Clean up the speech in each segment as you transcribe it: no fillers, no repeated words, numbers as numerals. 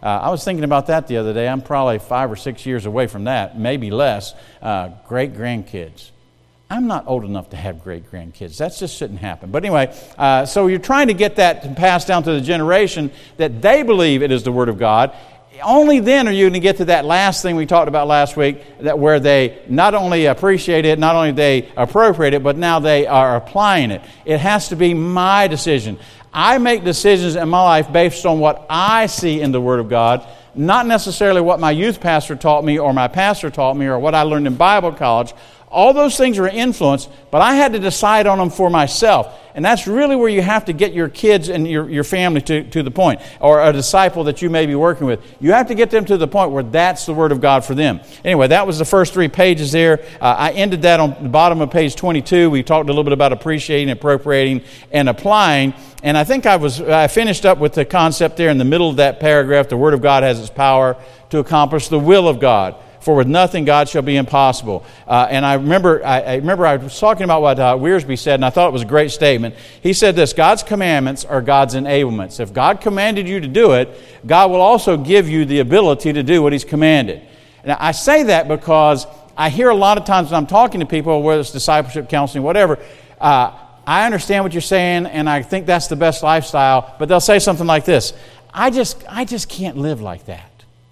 I was thinking about that the other day. I'm probably 5 or 6 years away from that, maybe less. Great-grandkids. I'm not old enough to have great-grandkids. That just shouldn't happen. But anyway, so you're trying to get that passed down to the generation that they believe it is the Word of God. Only then are you going to get to that last thing we talked about last week, that where they not only appreciate it, not only they appropriate it, but now they are applying it. It has to be my decision. I make decisions in my life based on what I see in the Word of God, not necessarily what my youth pastor taught me or my pastor taught me or what I learned in Bible college. All those things are influenced, but I had to decide on them for myself. And that's really where you have to get your kids and your family to the point, or a disciple that you may be working with. You have to get them to the point where that's the Word of God for them. Anyway, that was the first 3 pages there. I ended that on the bottom of page 22. We talked a little bit about appreciating, appropriating, and applying. And I think I finished up with the concept there in the middle of that paragraph. The Word of God has its power to accomplish the will of God. For with nothing God shall be impossible. And I remember I was talking about what Wiersbe said, and I thought it was a great statement. He said this: God's commandments are God's enablements. If God commanded you to do it, God will also give you the ability to do what He's commanded. Now, I say that because I hear a lot of times when I'm talking to people, whether it's discipleship, counseling, whatever, I understand what you're saying, and I think that's the best lifestyle, but they'll say something like this: I just can't live like that.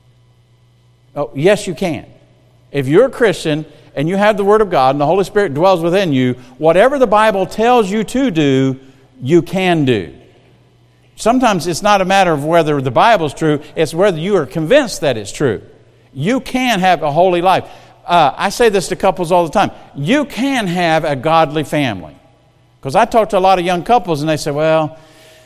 Oh, yes, you can. If you're a Christian and you have the Word of God and the Holy Spirit dwells within you, whatever the Bible tells you to do, you can do. Sometimes it's not a matter of whether the Bible is true, it's whether you are convinced that it's true. You can have a holy life. I say this to couples all the time. You can have a godly family. Because I talk to a lot of young couples and they say, well,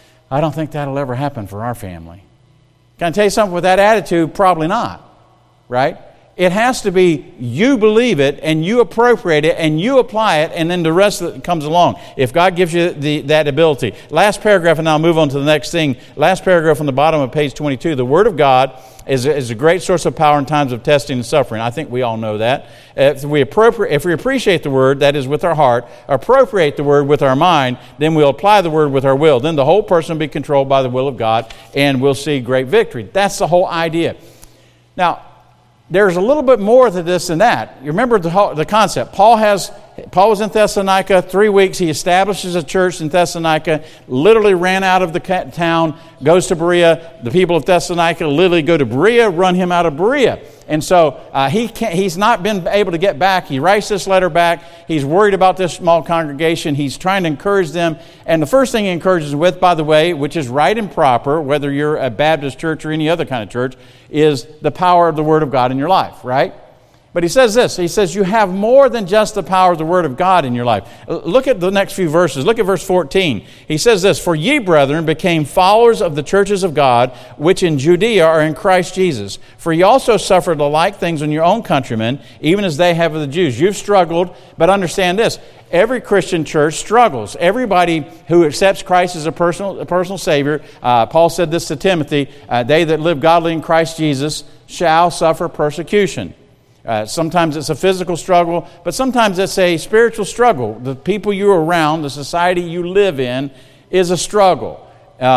I don't think that'll ever happen for our family. Can I tell you something? With that attitude, probably not. Right? It has to be you believe it and you appropriate it and you apply it, and then the rest of it comes along. If God gives you that ability. Last paragraph, and I'll move on to the next thing. Last paragraph on the bottom of page 22. The Word of God is a great source of power in times of testing and suffering. I think we all know that. If we appreciate the Word, that is with our heart, appropriate the Word with our mind, then we'll apply the Word with our will. Then the whole person will be controlled by the will of God, and we'll see great victory. That's the whole idea. Now, there's a little bit more to this than that. You remember the concept. Paul was in Thessalonica 3 weeks. He establishes a church in Thessalonica, literally ran out of the town, goes to Berea. The people of Thessalonica literally go to Berea, run him out of Berea. And so he's not been able to get back. He writes this letter back. He's worried about this small congregation. He's trying to encourage them. And the first thing he encourages them with, by the way, which is right and proper, whether you're a Baptist church or any other kind of church, is the power of the Word of God in your life, right? But he says this. He says you have more than just the power of the Word of God in your life. Look at the next few verses. Look at verse 14. He says this: For ye, brethren, became followers of the churches of God, which in Judea are in Christ Jesus. For ye also suffered the like things in your own countrymen, even as they have of the Jews. You've struggled, but understand this. Every Christian church struggles. Everybody who accepts Christ as a personal Savior, Paul said this to Timothy, they that live godly in Christ Jesus shall suffer persecution. Sometimes it's a physical struggle, but sometimes it's a spiritual struggle. The people you're around, the society you live in, is a struggle.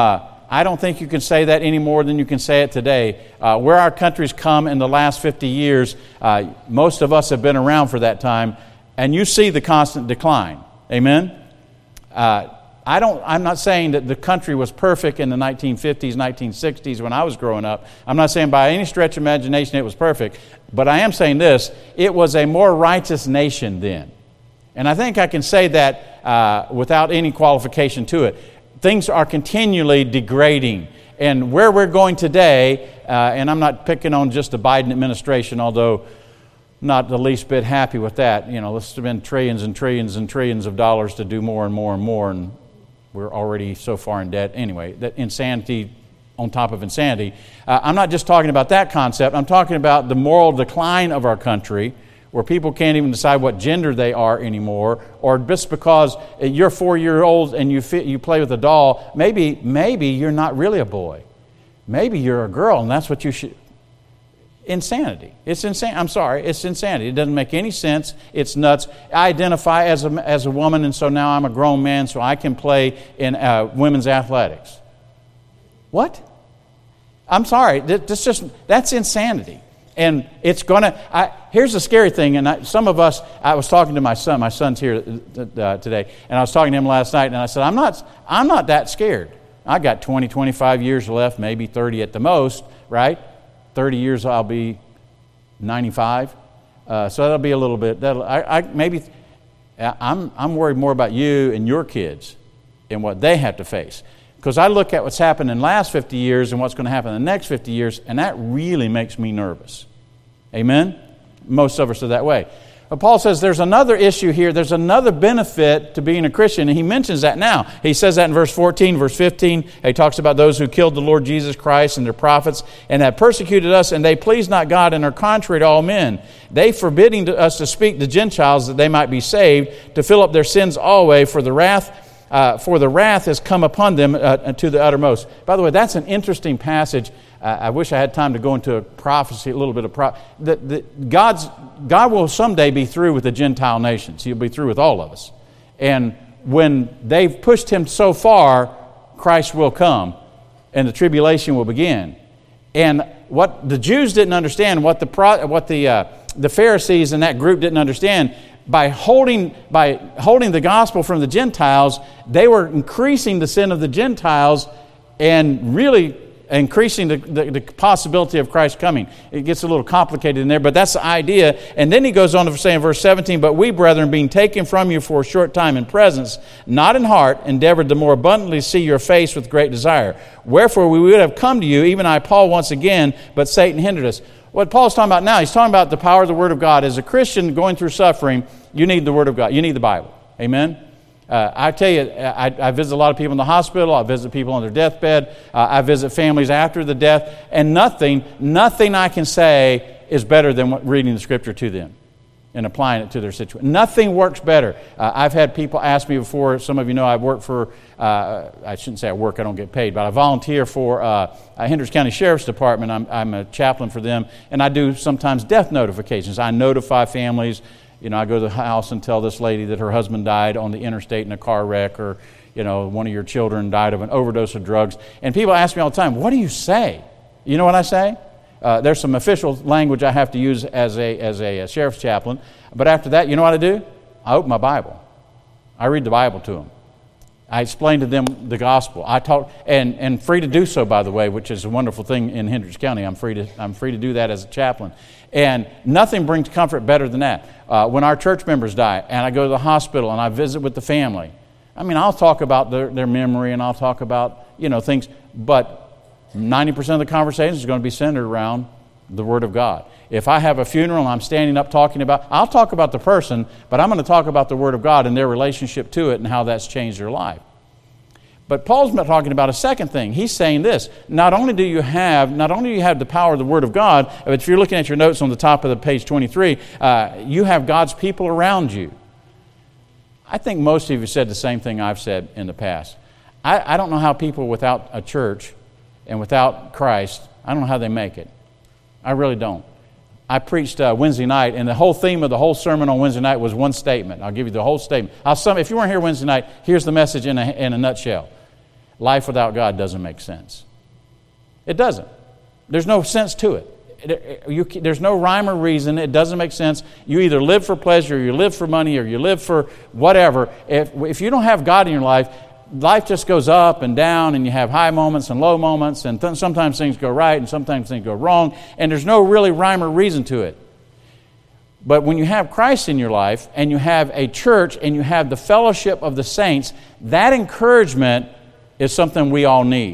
I don't think you can say that any more than you can say it today. Where our country's come in the last 50 years, most of us have been around for that time, and you see the constant decline. Amen? I'm not saying that the country was perfect in the 1950s, 1960s when I was growing up. I'm not saying by any stretch of imagination it was perfect. But I am saying this: it was a more righteous nation then. And I think I can say that without any qualification to it. Things are continually degrading. And where we're going today, and I'm not picking on just the Biden administration, although not the least bit happy with that. You know, let's spend trillions and trillions and trillions of dollars to do more and more and more, and we're already so far in debt. Anyway, that insanity on top of insanity. I'm not just talking about that concept. I'm talking about the moral decline of our country, where people can't even decide what gender they are anymore, or just because you're 4-year-old and you play with a doll, maybe you're not really a boy. Maybe you're a girl, and that's what you should. Insanity. It's insane. I'm sorry. It's insanity. It doesn't make any sense. It's nuts. I identify as a woman, and so now I'm a grown man, so I can play in women's athletics. What? I'm sorry. That's insanity. And it's going to, here's the scary thing, and some of us, I was talking to my son's here today, and I was talking to him last night, and I said, I'm not that scared. I got 20, 25 years left, maybe 30 at the most, right? 30 years I'll be 95. So that'll be a little bit, I'm worried more about you and your kids and what they have to face. Because I look at what's happened in the last 50 years and what's going to happen in the next 50 years, and that really makes me nervous. Amen? Most of us are that way. But Paul says there's another issue here. There's another benefit to being a Christian, and he mentions that now. He says that in verse 14, verse 15. He talks about those who killed the Lord Jesus Christ and their prophets and have persecuted us, and they please not God and are contrary to all men. They forbidding us to speak to Gentiles that they might be saved, to fill up their sins always, for the wrath has come upon them to the uttermost. By the way, that's an interesting passage. I wish I had time to go into a prophecy, a little bit of God will someday be through with the Gentile nations. He'll be through with all of us. And when they've pushed Him so far, Christ will come, and the tribulation will begin. And what the Jews didn't understand, what the Pharisees and that group didn't understand, by holding the gospel from the Gentiles, they were increasing the sin of the Gentiles and really increasing the possibility of Christ coming. It gets a little complicated in there, but that's the idea. And then he goes on to say in verse 17, "But we, brethren, being taken from you for a short time in presence, not in heart, endeavored the more abundantly to see your face with great desire. Wherefore we would have come to you, even I, Paul, once again, but Satan hindered us." What Paul's talking about now, he's talking about the power of the Word of God. As a Christian going through suffering, you need the Word of God. You need the Bible. Amen? I tell you, I visit a lot of people in the hospital. I visit people on their deathbed. I visit families after the death. And nothing I can say is better than reading the Scripture to them and applying it to their situation. Nothing works better. I've had people ask me before, some of you know I work for, I shouldn't say I work, I don't get paid, but I volunteer for Hendricks County Sheriff's Department. I'm a chaplain for them, and I do sometimes death notifications. I notify families. You know, I go to the house and tell this lady that her husband died on the interstate in a car wreck, or, you know, one of your children died of an overdose of drugs. And people ask me all the time, what do you say? You know what I say? There's some official language I have to use as a sheriff's chaplain. But after that, you know what I do? I open my Bible. I read the Bible to them. I explain to them the gospel. I talk, and free to do so, by the way, which is a wonderful thing in Hendricks County. I'm free to do that as a chaplain. And nothing brings comfort better than that. When our church members die, and I go to the hospital and I visit with the family, I mean, I'll talk about their memory, and I'll talk about, you know, things, but 90% of the conversation is going to be centered around the Word of God. If I have a funeral and I'm standing up talking about, I'll talk about the person, but I'm going to talk about the Word of God and their relationship to it and how that's changed their life. But Paul's talking about a second thing. He's saying this: not only do you have the power of the Word of God, but if you're looking at your notes on the top of the page 23, you have God's people around you. I think most of you said the same thing I've said in the past. I don't know how people without a church and without Christ, I don't know how they make it. I really don't. I preached Wednesday night, and the whole theme of the whole sermon on Wednesday night was one statement. I'll give you the whole statement. If you weren't here Wednesday night, here's the message in a nutshell. Life without God doesn't make sense. It doesn't. There's no sense to it. There's no rhyme or reason. It doesn't make sense. You either live for pleasure, or you live for money, or you live for whatever. If you don't have God in your life just goes up and down, and you have high moments and low moments, and sometimes things go right and sometimes things go wrong, and there's no really rhyme or reason to it. But when you have Christ in your life, and you have a church, and you have the fellowship of the saints, that encouragement is something we all need.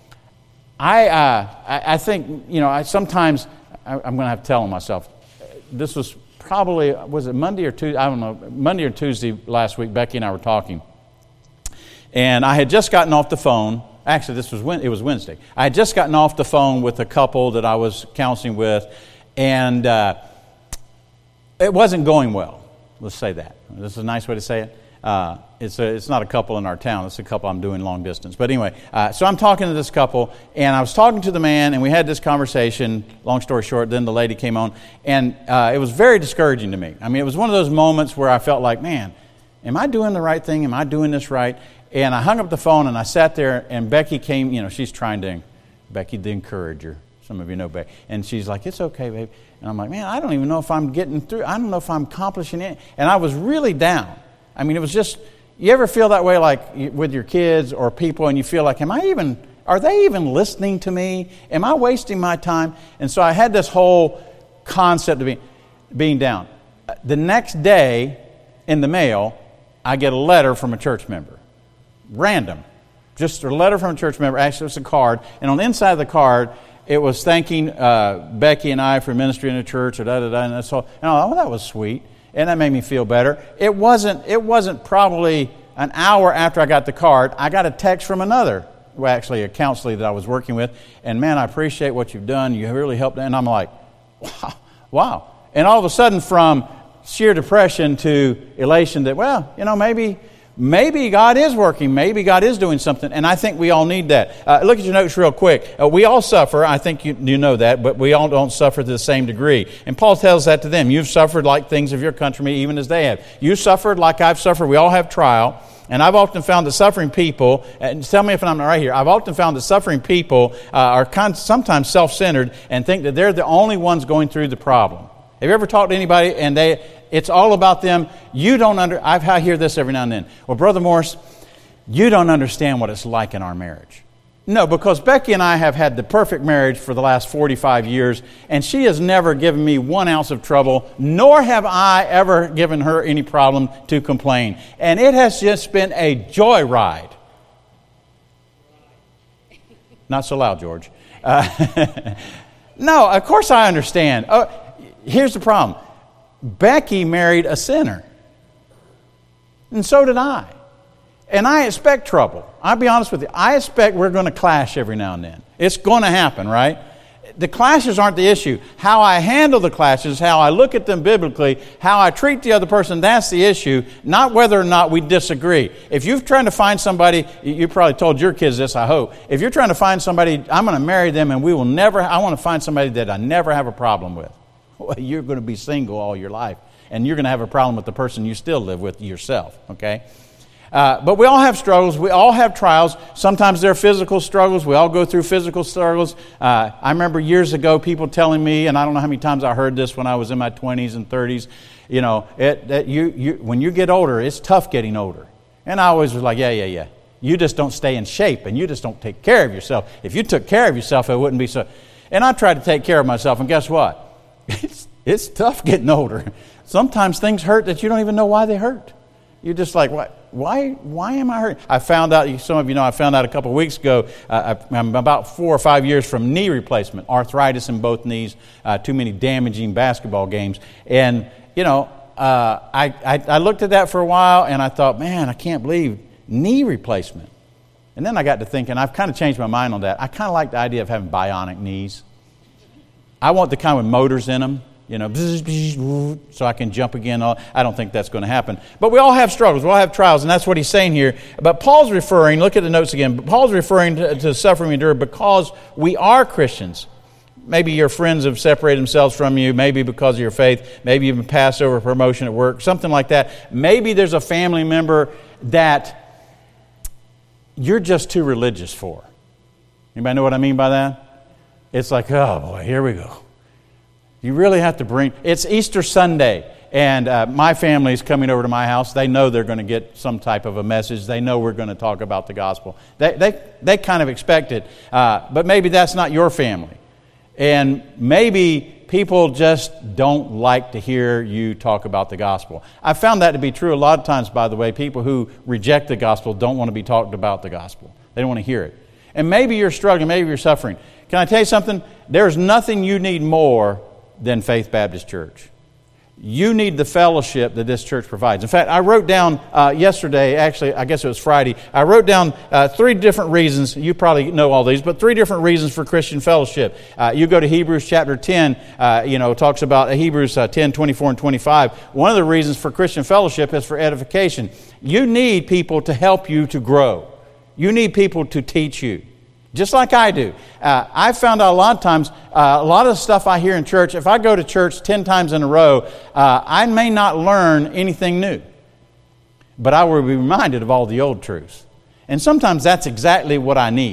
I think, you know, sometimes I'm going to have to tell myself, this was probably, was it Monday or Tuesday? I don't know, Monday or Tuesday last week, Becky and I were talking. And I had just gotten off the phone. Actually, it was Wednesday. I had just gotten off the phone with a couple that I was counseling with, and it wasn't going well. Let's say that. This is a nice way to say it. It's not a couple in our town. It's a couple I'm doing long distance. But anyway, so I'm talking to this couple, and I was talking to the man, and we had this conversation. Long story short, then the lady came on, and it was very discouraging to me. I mean, it was one of those moments where I felt like, man, am I doing the right thing? Am I doing this right? And I hung up the phone, and I sat there, and Becky came, you know, she's trying to Becky the encourager. Some of you know Becky. And she's like, it's okay, babe. And I'm like, man, I don't even know if I'm getting through. I don't know if I'm accomplishing it. And I was really down. I mean, it was just, you ever feel that way like with your kids or people and you feel like, are they even listening to me? Am I wasting my time? And so I had this whole concept of being down. The next day in the mail, I get a letter from a church member. Random. Just a letter from a church member. Actually, it was a card. And on the inside of the card, it was thanking Becky and I for ministry in the church, or da-da-da, and that's all. And I thought, that was sweet. And that made me feel better. It wasn't probably an hour after I got the card, I got a text from another, well, actually a counselor that I was working with. And man, I appreciate what you've done. You really helped. And I'm like, wow. And all of a sudden, from sheer depression to elation that, well, maybe God is working. Maybe God is doing something. And I think we all need that. Look at your notes real quick. We all suffer. I think you know that. But we all don't suffer to the same degree. And Paul tells that to them. You've suffered like things of your countrymen, even as they have. You suffered like I've suffered. We all have trial. And I've often found that suffering people, and tell me if I'm not right here, I've often found that suffering people are sometimes self-centered and think that they're the only ones going through the problem. Have you ever talked to anybody and it's all about them? I hear this every now and then. Well, Brother Morris, you don't understand what it's like in our marriage. No, because Becky and I have had the perfect marriage for the last 45 years, and she has never given me 1 ounce of trouble, nor have I ever given her any problem to complain. And it has just been a joy ride. Not so loud, George. No, of course I understand. Here's the problem. Becky married a sinner. And so did I. And I expect trouble. I'll be honest with you. I expect we're going to clash every now and then. It's going to happen, right? The clashes aren't the issue. How I handle the clashes, how I look at them biblically, how I treat the other person, that's the issue, not whether or not we disagree. If you're trying to find somebody, you probably told your kids this, I hope. If you're trying to find somebody, I'm going to marry them and I want to find somebody that I never have a problem with. Well, you're going to be single all your life. And you're going to have a problem with the person you still live with yourself, okay? But we all have struggles. We all have trials. Sometimes they're physical struggles. We all go through physical struggles. I remember years ago people telling me, and I don't know how many times I heard this when I was in my 20s and 30s, when you get older, it's tough getting older. And I always was like, yeah. You just don't stay in shape, and you just don't take care of yourself. If you took care of yourself, it wouldn't be so. And I tried to take care of myself, and guess what? It's tough getting older. Sometimes things hurt that you don't even know why they hurt. You're just like, why am I hurting? I found out, some of you know, I found out a couple of weeks ago, I'm about 4 or 5 years from knee replacement, arthritis in both knees, too many damaging basketball games. And, I looked at that for a while and I thought, man, I can't believe knee replacement. And then I got to thinking, I've kind of changed my mind on that. I kind of like the idea of having bionic knees. I want the kind with motors in them. So I can jump again. I don't think that's going to happen. But we all have struggles. We all have trials, and that's what he's saying here. But Paul's referring, look at the notes again, Paul's referring to suffering we endure because we are Christians. Maybe your friends have separated themselves from you, maybe because of your faith, maybe you've been passed over promotion at work, something like that. Maybe there's a family member that you're just too religious for. Anybody know what I mean by that? It's like, oh boy, here we go. You really have to it's Easter Sunday, and my family's coming over to my house. They know they're going to get some type of a message. They know we're going to talk about the gospel. They kind of expect it, but maybe that's not your family. And maybe people just don't like to hear you talk about the gospel. I found that to be true a lot of times, by the way. People who reject the gospel don't want to be talked about the gospel. They don't want to hear it. And maybe you're struggling, maybe you're suffering. Can I tell you something? There's nothing you need more than Faith Baptist Church. You need the fellowship that this church provides. In fact, I wrote down yesterday, actually, I guess it was Friday, I wrote down 3 different reasons. You probably know all these, but 3 different reasons for Christian fellowship. You go to Hebrews chapter 10, talks about Hebrews 10, 24 and 25. One of the reasons for Christian fellowship is for edification. You need people to help you to grow. You need people to teach you. Just like I do. I found out a lot of times, a lot of the stuff I hear in church, if I go to church 10 times in a row, I may not learn anything new. But I will be reminded of all the old truths. And sometimes that's exactly what I need.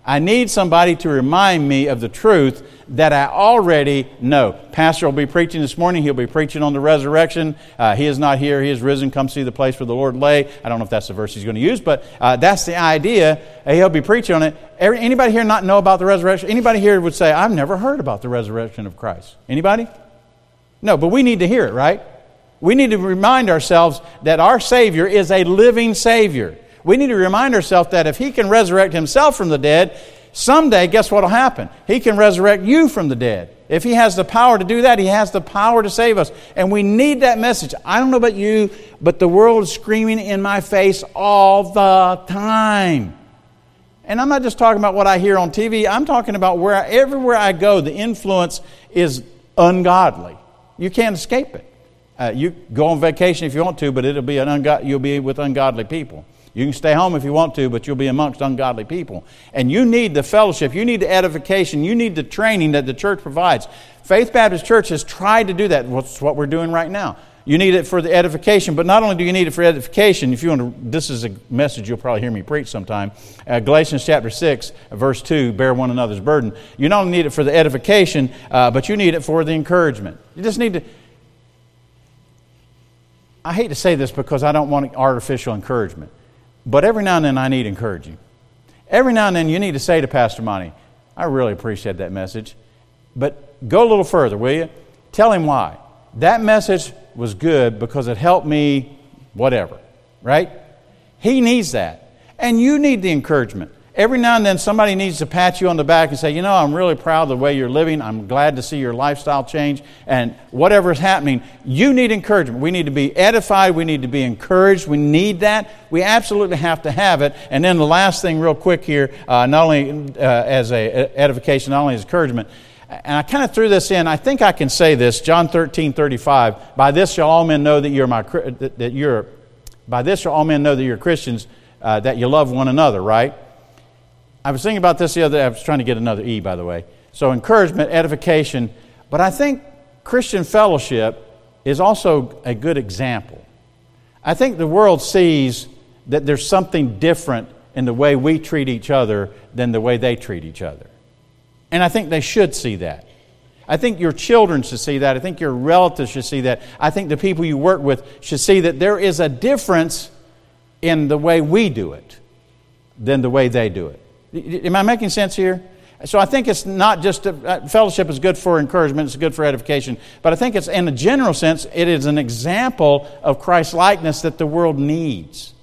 I need somebody to remind me of the truth that I already know. Pastor will be preaching this morning. He'll be preaching on the resurrection. He is not here. He is risen. Come see the place where the Lord lay. I don't know if that's the verse he's going to use, but that's the idea. He'll be preaching on it. Anybody here not know about the resurrection? Anybody here would say, I've never heard about the resurrection of Christ. Anybody? No, but we need to hear it, right? We need to remind ourselves that our Savior is a living Savior. We need to remind ourselves that if He can resurrect Himself from the dead, someday, guess what will happen? He can resurrect you from the dead. If He has the power to do that, He has the power to save us. And we need that message. I don't know about you, but the world is screaming in my face all the time. And I'm not just talking about what I hear on TV. I'm talking about everywhere I go, the influence is ungodly. You can't escape it. You go on vacation if you want to, but you'll be with ungodly people. You can stay home if you want to, but you'll be amongst ungodly people. And you need the fellowship. You need the edification. You need the training that the church provides. Faith Baptist Church has tried to do that. That's what we're doing right now. You need it for the edification, but not only do you need it for edification, if you want to, this is a message you'll probably hear me preach sometime. Galatians chapter 6, verse 2, bear one another's burden. You not only need it for the edification, but you need it for the encouragement. You just need to... I hate to say this because I don't want artificial encouragement. But every now and then I need encouraging. Every now and then you need to say to Pastor Monty, I really appreciate that message, but go a little further, will you? Tell him why. That message was good because it helped me whatever, right? He needs that. And you need the encouragement. Every now and then somebody needs to pat you on the back and say, I'm really proud of the way you're living. I'm glad to see your lifestyle change. And whatever is happening, you need encouragement. We need to be edified. We need to be encouraged. We need that. We absolutely have to have it. And then the last thing real quick here, not only as a edification, not only as encouragement, and I kind of threw this in. I think I can say this. John 13:35. By this shall all men know that by this shall all men know that you're Christians, that you love one another, right? I was thinking about this the other day. I was trying to get another E, by the way. So encouragement, edification. But I think Christian fellowship is also a good example. I think the world sees that there's something different in the way we treat each other than the way they treat each other. And I think they should see that. I think your children should see that. I think your relatives should see that. I think the people you work with should see that there is a difference in the way we do it than the way they do it. Am I making sense here? So I think it's not just, fellowship is good for encouragement, it's good for edification, but I think it's, in a general sense, it is an example of Christ-likeness that the world needs.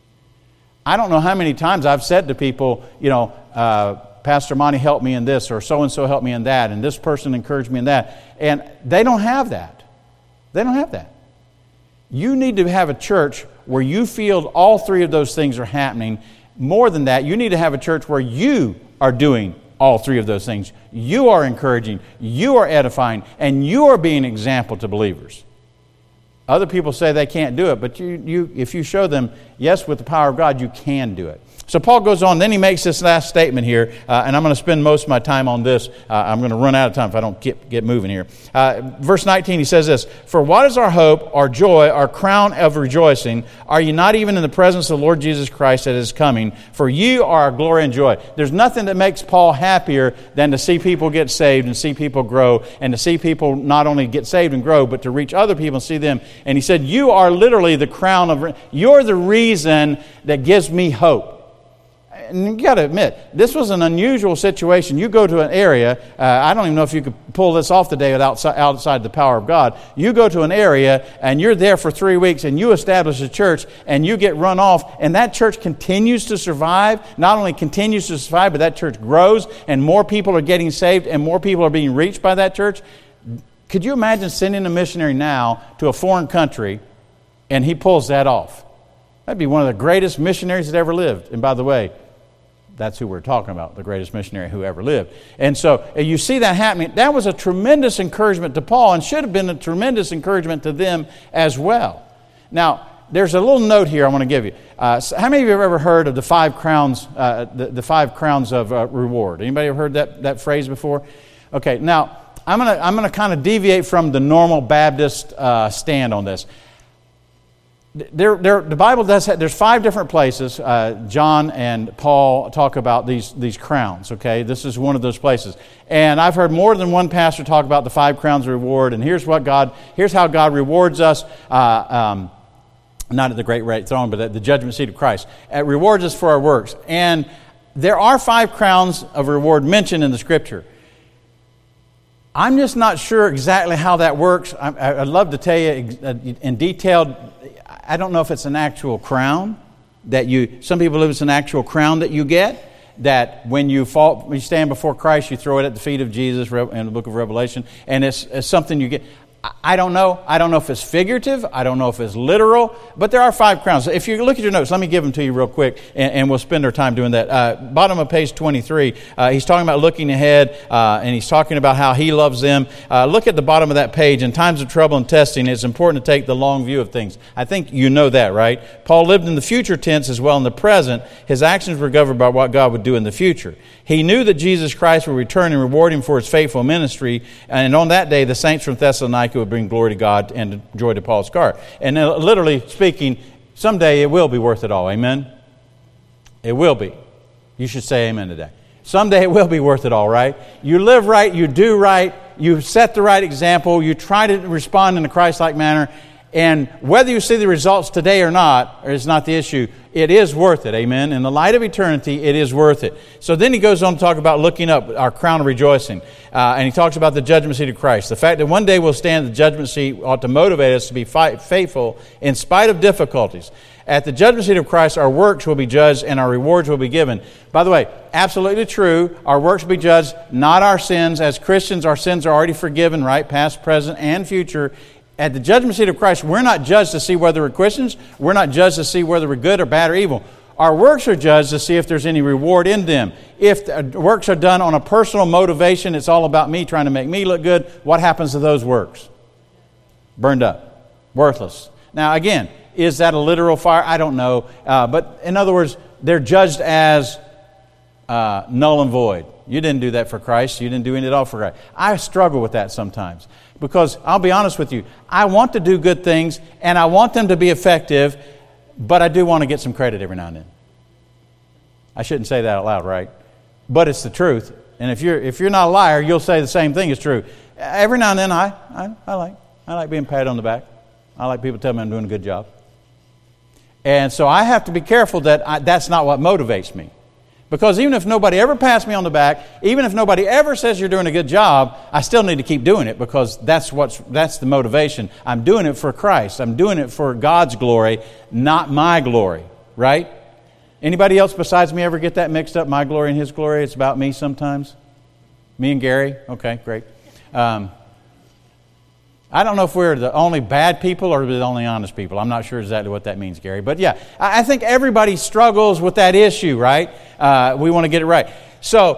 I don't know how many times I've said to people, Pastor Monty helped me in this, or so-and-so helped me in that, and this person encouraged me in that, and they don't have that. They don't have that. You need to have a church where you feel all three of those things are happening. More than that, you need to have a church where you are doing all three of those things. You are encouraging, you are edifying, and you are being an example to believers. Other people say they can't do it, but if you show them, yes, with the power of God, you can do it. So Paul goes on, then he makes this last statement here, and I'm going to spend most of my time on this. I'm going to run out of time if I don't get moving here. Verse 19, he says this, for what is our hope, our joy, our crown of rejoicing? Are you not even in the presence of the Lord Jesus Christ that is coming? For you are our glory and joy. There's nothing that makes Paul happier than to see people get saved and see people grow, and to see people not only get saved and grow, but to reach other people and see them. And he said, you are literally the crown of, you're the reason that gives me hope. And you got to admit, this was an unusual situation. You go to an area, I don't even know if you could pull this off today outside the power of God. You go to an area and you're there for 3 weeks and you establish a church and you get run off, and that church continues to survive. Not only continues to survive, but that church grows and more people are getting saved and more people are being reached by that church. Could you imagine sending a missionary now to a foreign country and he pulls that off? That'd be one of the greatest missionaries that ever lived. And by the way, that's who we're talking about, the greatest missionary who ever lived. And so you see that happening. That was a tremendous encouragement to Paul and should have been a tremendous encouragement to them as well. Now, there's a little note here I want to give you. How many of you have ever heard of the 5 crowns, the 5 crowns of reward? Anybody ever heard that phrase before? Okay, now I'm going to kind of deviate from the normal Baptist stand on this. The Bible does have, there's 5 different places John and Paul talk about these crowns, okay? This is one of those places. And I've heard more than one pastor talk about the 5 crowns of reward, and here's how God rewards us, not at the great white throne, but at the judgment seat of Christ. It rewards us for our works. And there are 5 crowns of reward mentioned in the Scripture. I'm just not sure exactly how that works. I'd love to tell you in detail. I don't know if it's an actual crown that some people believe it's an actual crown that you get, that when you stand before Christ, you throw it at the feet of Jesus in the book of Revelation, and it's something you get. I don't know. I don't know if it's figurative. I don't know if it's literal. But there are 5 crowns. If you look at your notes, let me give them to you real quick, and we'll spend our time doing that. Bottom of page 23, he's talking about looking ahead, and he's talking about how he loves them. Look at the bottom of that page. In times of trouble and testing, it's important to take the long view of things. I think you know that, right? Paul lived in the future tense as well in the present. His actions were governed by what God would do in the future. He knew that Jesus Christ would return and reward him for his faithful ministry, and on that day, the saints from Thessalonica would bring glory to God and joy to Paul's heart. And literally speaking, someday it will be worth it all. Amen? It will be. You should say amen today. Someday it will be worth it all, right? You live right, you do right, you set the right example, you try to respond in a Christ-like manner, and whether you see the results today or not is not the issue. It is worth it, amen? In the light of eternity, it is worth it. So then he goes on to talk about looking up, our crown of rejoicing. And he talks about the judgment seat of Christ. The fact that one day we'll stand at the judgment seat ought to motivate us to be faithful in spite of difficulties. At the judgment seat of Christ, our works will be judged and our rewards will be given. By the way, absolutely true. Our works will be judged, not our sins. As Christians, our sins are already forgiven, right? Past, present, and future. At the judgment seat of Christ, we're not judged to see whether we're Christians. We're not judged to see whether we're good or bad or evil. Our works are judged to see if there's any reward in them. If the works are done on a personal motivation, it's all about me trying to make me look good, what happens to those works? Burned up. Worthless. Now again, is that a literal fire? I don't know. But in other words, they're judged as null and void. You didn't do that for Christ. You didn't do any at all for Christ. I struggle with that sometimes. Because I'll be honest with you, I want to do good things and I want them to be effective, but I do want to get some credit every now and then. I shouldn't say that out loud, right? But it's the truth. And if you're not a liar, you'll say the same thing is true. Every now and then I like being patted on the back. I like people telling me I'm doing a good job. And so I have to be careful that that's not what motivates me. Because even if nobody ever pats me on the back, even if nobody ever says you're doing a good job, I still need to keep doing it because that's the motivation. I'm doing it for Christ. I'm doing it for God's glory, not my glory, right? Anybody else besides me ever get that mixed up, my glory and His glory? It's about me sometimes. Me and Gary? Okay, great. I don't know if we're the only bad people or the only honest people. I'm not sure exactly what that means, Gary. But yeah, I think everybody struggles with that issue, right? We want to get it right. So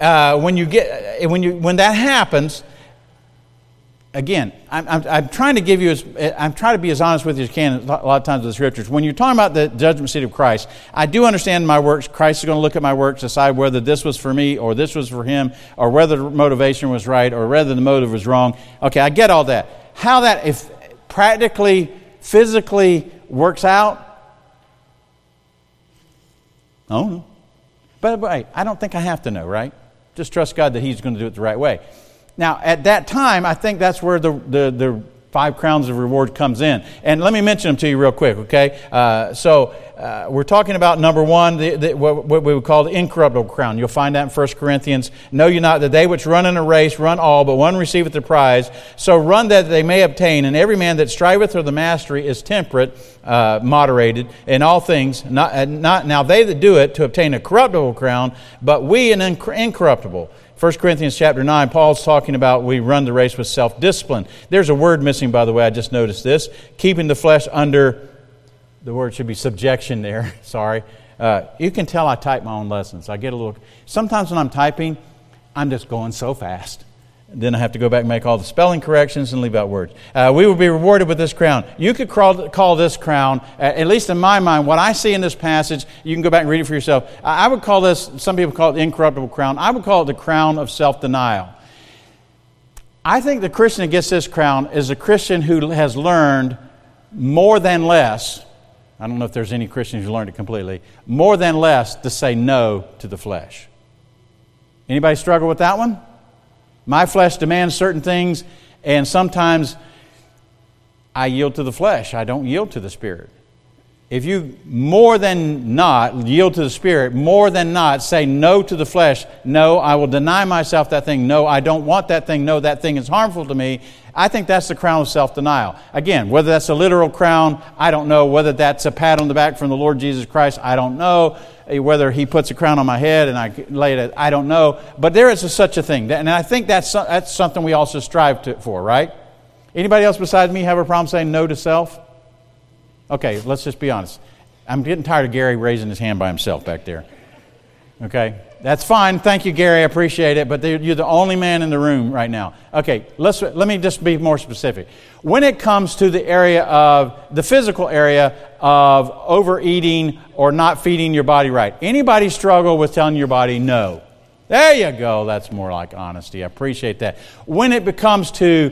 when that happens, again, I'm trying to give you I'm trying to be as honest with you as I can a lot of times with the Scriptures. When you're talking about the judgment seat of Christ, I do understand my works. Christ is going to look at my works, decide whether this was for me or this was for Him, or whether the motivation was right or whether the motive was wrong. Okay, I get all that. How that if practically, physically works out, I don't know. But I don't think I have to know, right? Just trust God that He's going to do it the right way. Now, at that time, I think that's where the 5 crowns of reward comes in. And let me mention them to you real quick, okay? So we're talking about number 1, what we would call the incorruptible crown. You'll find that in 1 Corinthians. Know you not that they which run in a race run all, but one receiveth the prize. So run that they may obtain. And every man that striveth for the mastery is temperate, moderated in all things. Not now they that do it to obtain a corruptible crown, but we an incorruptible. 1 Corinthians chapter 9, Paul's talking about we run the race with self-discipline. There's a word missing, by the way. I just noticed this. Keeping the flesh under, the word should be subjection there. Sorry. You can tell I type my own lessons. I get a little, sometimes when I'm typing, I'm just going so fast. Then I have to go back and make all the spelling corrections and leave out words. We will be rewarded with this crown. You could call this crown, at least in my mind, what I see in this passage, you can go back and read it for yourself. I would call this, some people call it the incorruptible crown. I would call it the crown of self-denial. I think the Christian that gets this crown is a Christian who has learned more than less, I don't know if there's any Christians who learned it completely, more than less to say no to the flesh. Anybody struggle with that one? My flesh demands certain things, and sometimes I yield to the flesh. I don't yield to the Spirit. If you more than not yield to the Spirit, more than not say no to the flesh, no, I will deny myself that thing, no, I don't want that thing, no, that thing is harmful to me, I think that's the crown of self-denial. Again, whether that's a literal crown, I don't know. Whether that's a pat on the back from the Lord Jesus Christ, I don't know. Whether He puts a crown on my head and I lay it, I don't know. But there is such a thing. And I think that's something we also strive for, right? Anybody else besides me have a problem saying no to self? Okay, let's just be honest. I'm getting tired of Gary raising his hand by himself back there. Okay, that's fine. Thank you, Gary. I appreciate it. But you're the only man in the room right now. Okay, let me just be more specific. When it comes to the area of the physical area of overeating or not feeding your body right, anybody struggle with telling your body no? There you go. That's more like honesty. I appreciate that. When it becomes to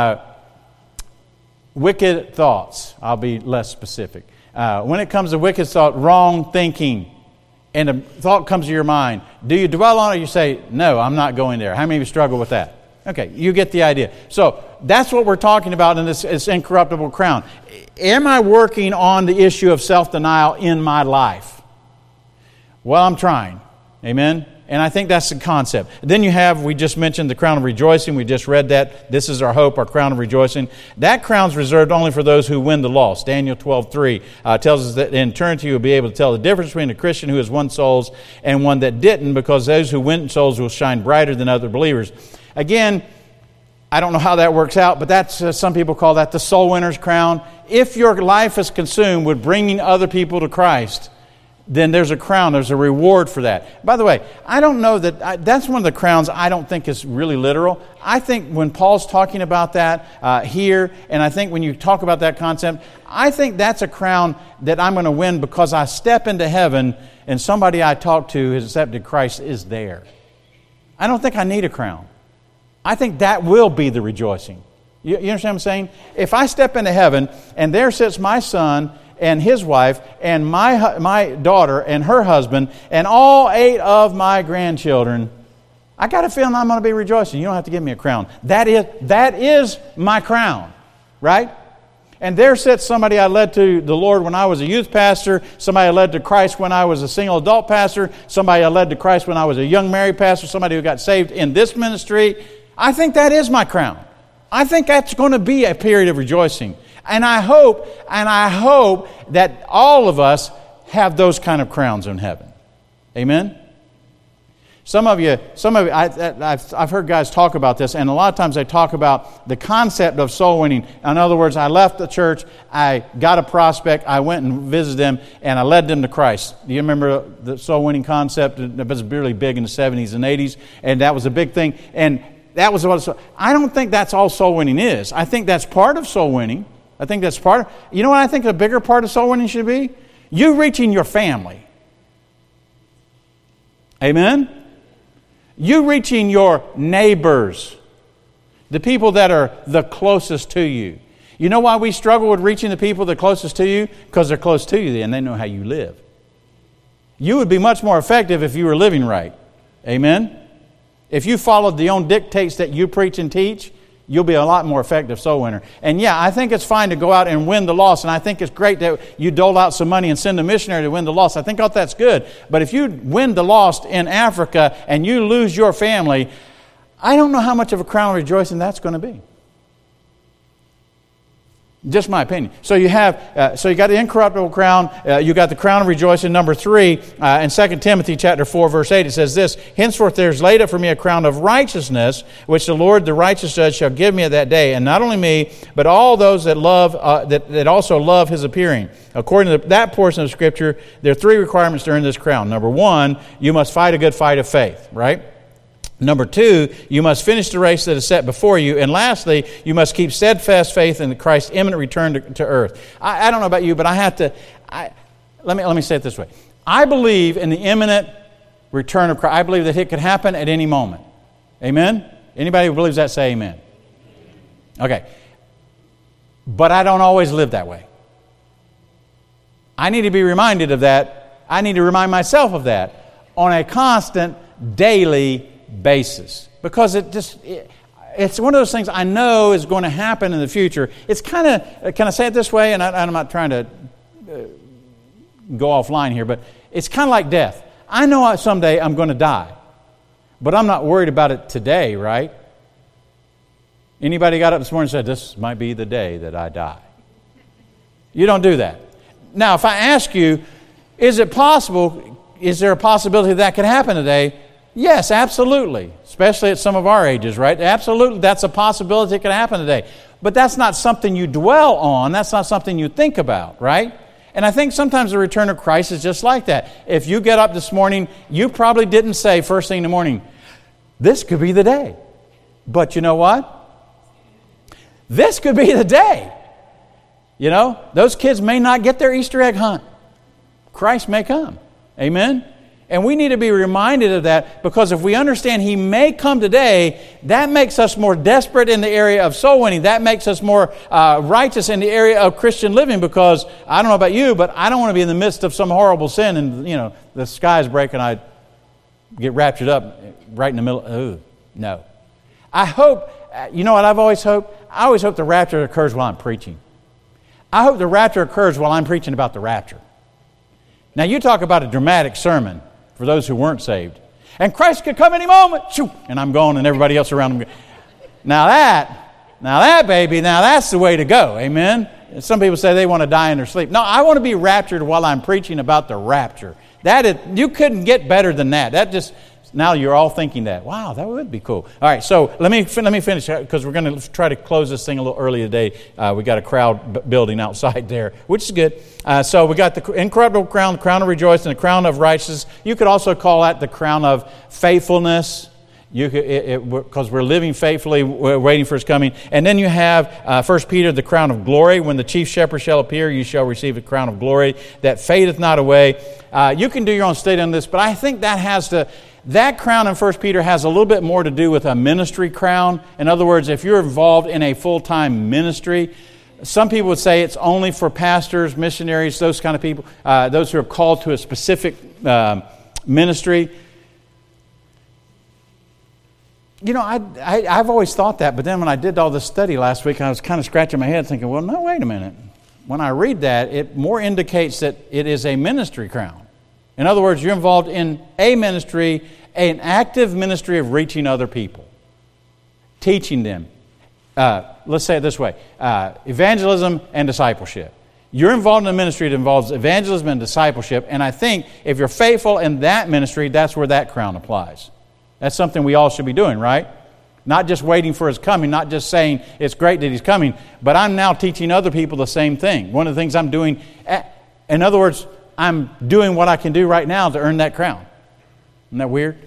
wicked thoughts, I'll be less specific. When it comes to wicked thought, wrong thinking, and a thought comes to your mind, do you dwell on it or you say, no, I'm not going there? How many of you struggle with that? Okay, you get the idea. So that's what we're talking about in this incorruptible crown. Am I working on the issue of self-denial in my life? Well, I'm trying. Amen? And I think that's the concept. Then we just mentioned the crown of rejoicing. We just read that. This is our hope, our crown of rejoicing. That crown's reserved only for those who win the loss. Daniel 12:3 tells us that in eternity you'll be able to tell the difference between a Christian who has won souls and one that didn't, because those who win souls will shine brighter than other believers. Again, I don't know how that works out, but that's some people call that the soul winner's crown. If your life is consumed with bringing other people to Christ, then there's a crown, there's a reward for that. By the way, I don't know that's one of the crowns I don't think is really literal. I think when Paul's talking about that here, and I think when you talk about that concept, I think that's a crown that I'm going to win because I step into heaven and somebody I talk to has accepted Christ is there. I don't think I need a crown. I think that will be the rejoicing. You understand what I'm saying? If I step into heaven and there sits my son and his wife, and my daughter, and her husband, and all 8 of my grandchildren, I got a feeling I'm going to be rejoicing. You don't have to give me a crown. That is my crown, right? And there sits somebody I led to the Lord when I was a youth pastor, somebody I led to Christ when I was a single adult pastor, somebody I led to Christ when I was a young married pastor, somebody who got saved in this ministry. I think that is my crown. I think that's going to be a period of rejoicing. And I hope that all of us have those kind of crowns in heaven. Amen? Some of you, I've heard guys talk about this, and a lot of times they talk about the concept of soul winning. In other words, I left the church, I got a prospect, I went and visited them, and I led them to Christ. Do you remember the soul winning concept? It was really big in the 70s and 80s, and that was a big thing. And that was what I don't think that's all soul winning is. I think that's part of soul winning. I think that's part of, you know what I think a bigger part of soul winning should be? You reaching your family. Amen? You reaching your neighbors. The people that are the closest to you. You know why we struggle with reaching the people that are closest to you? Because they're close to you and they know how you live. You would be much more effective if you were living right. Amen? If you followed the own dictates that you preach and teach, you'll be a lot more effective soul winner. And yeah, I think it's fine to go out and win the lost. And I think it's great that you dole out some money and send a missionary to win the lost. I think all that's good. But if you win the lost in Africa and you lose your family, I don't know how much of a crown of rejoicing that's going to be. Just my opinion. So you got the incorruptible crown. You got the crown of rejoicing. Number 3, in 2 Timothy chapter 4, verse 8, it says this: henceforth there is laid up for me a crown of righteousness, which the Lord, the righteous judge, shall give me at that day, and not only me, but all those that love that also love His appearing. According to that portion of Scripture, there are 3 requirements to earn this crown. Number 1, you must fight a good fight of faith, right? Number 2, you must finish the race that is set before you. And lastly, you must keep steadfast faith in Christ's imminent return to earth. I don't know about you, but let me say it this way. I believe in the imminent return of Christ. I believe that it could happen at any moment. Amen? Anybody who believes that, say amen. Okay. But I don't always live that way. I need to be reminded of that. I need to remind myself of that on a constant, daily basis. Because it's one of those things I know is going to happen in the future. It's kind of, can I say it this way? And I'm not trying to go offline here, but it's kind of like death. I know someday I'm going to die, but I'm not worried about it today, right? Anybody got up this morning and said, this might be the day that I die? You don't do that. Now, if I ask you, is it possible, is there a possibility that could happen today? Yes, absolutely. Especially at some of our ages, right? Absolutely, that's a possibility that could happen today. But that's not something you dwell on. That's not something you think about, right? And I think sometimes the return of Christ is just like that. If you get up this morning, you probably didn't say first thing in the morning, this could be the day. But you know what? This could be the day. You know, those kids may not get their Easter egg hunt. Christ may come. Amen? And we need to be reminded of that, because if we understand He may come today, that makes us more desperate in the area of soul winning. That makes us more righteous in the area of Christian living, because I don't know about you, but I don't want to be in the midst of some horrible sin and, you know, the sky's breaking, I get raptured up right in the middle. Ooh, no. I hope, you know what I've always hoped? I always hope the rapture occurs while I'm preaching. I hope the rapture occurs while I'm preaching about the rapture. Now, you talk about a dramatic sermon for those who weren't saved. And Christ could come any moment. Shoo, and I'm gone and everybody else around him. Now that, baby, now that's the way to go. Amen? Some people say they want to die in their sleep. No, I want to be raptured while I'm preaching about the rapture. You couldn't get better than that. That just, now you're all thinking that. Wow, that would be cool. All right, so let me finish, because we're going to try to close this thing a little early today. We got a crowd building outside there, which is good. So we got the incorruptible crown, the crown of rejoicing, the crown of righteousness. You could also call that the crown of faithfulness. Because we're living faithfully, we're waiting for His coming. And then you have 1 Peter, the crown of glory. When the chief shepherd shall appear, you shall receive the crown of glory that fadeth not away. You can do your own study on this, but I think that crown in 1 Peter has a little bit more to do with a ministry crown. In other words, if you're involved in a full-time ministry, some people would say it's only for pastors, missionaries, those kind of people, those who are called to a specific ministry. You know, I've always thought that, but then when I did all this study last week, I was kind of scratching my head thinking, well, no, wait a minute. When I read that, it more indicates that it is a ministry crown. In other words, you're involved in a ministry, an active ministry of reaching other people, teaching them. Let's say it this way, evangelism and discipleship. You're involved in a ministry that involves evangelism and discipleship, and I think if you're faithful in that ministry, that's where that crown applies. That's something we all should be doing, right? Not just waiting for His coming, not just saying it's great that He's coming, but I'm now teaching other people the same thing. One of the things I'm doing, in other words, I'm doing what I can do right now to earn that crown. Isn't that weird?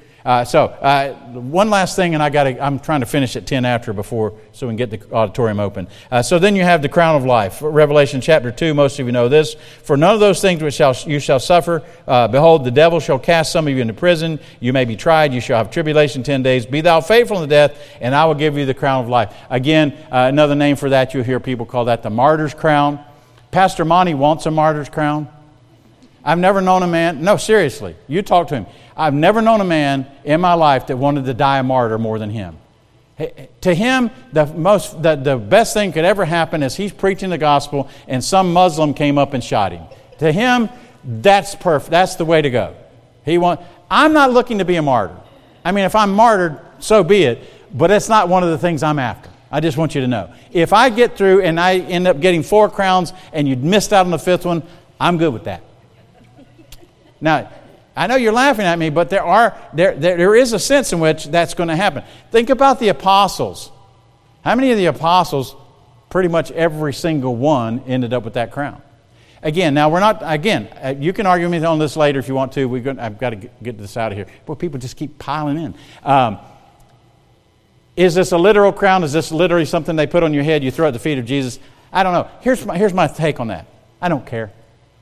One last thing, and I'm trying to finish at 10 after before, so we can get the auditorium open. So then you have the crown of life. Revelation chapter 2, most of you know this. For none of those things which you shall suffer, behold, the devil shall cast some of you into prison. You may be tried. You shall have tribulation 10 days. Be thou faithful unto death, and I will give you the crown of life. Again, another name for that, you'll hear people call that the martyr's crown. Pastor Monty wants a martyr's crown. I've never known a man, no, seriously, you talk to him. I've never known a man in my life that wanted to die a martyr more than him. To him, the best thing could ever happen is he's preaching the gospel and some Muslim came up and shot him. To him, that's perfect. That's the way to go. I'm not looking to be a martyr. I mean, if I'm martyred, so be it, but it's not one of the things I'm after. I just want you to know. If I get through and I end up getting 4 crowns and you missed out on the 5th one, I'm good with that. Now, I know you're laughing at me, but there is a sense in which that's going to happen. Think about the apostles. How many of the apostles, pretty much every single one, ended up with that crown? Again, now you can argue with me on this later if you want to. I've got to get this out of here. Boy, people just keep piling in. Is this a literal crown? Is this literally something they put on your head, you throw at the feet of Jesus? I don't know. Here's my take on that. I don't care.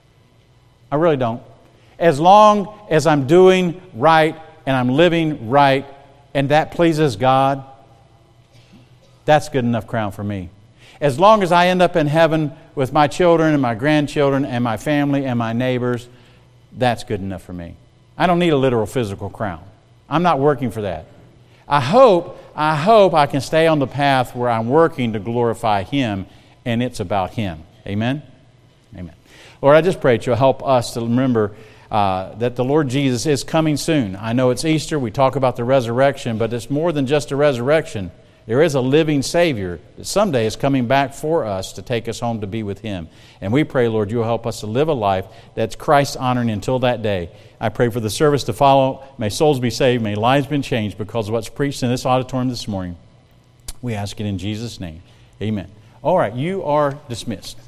I really don't. As long as I'm doing right and I'm living right and that pleases God, that's good enough crown for me. As long as I end up in heaven with my children and my grandchildren and my family and my neighbors, that's good enough for me. I don't need a literal physical crown. I'm not working for that. I hope I can stay on the path where I'm working to glorify Him, and it's about Him. Amen? Amen. Lord, I just pray that You'll help us to remember that the Lord Jesus is coming soon. I know it's Easter. We talk about the resurrection, but it's more than just a resurrection. There is a living Savior that someday is coming back for us to take us home to be with Him. And we pray, Lord, You'll help us to live a life that's Christ-honoring until that day. I pray for the service to follow. May souls be saved. May lives be changed because of what's preached in this auditorium this morning. We ask it in Jesus' name. Amen. All right, you are dismissed.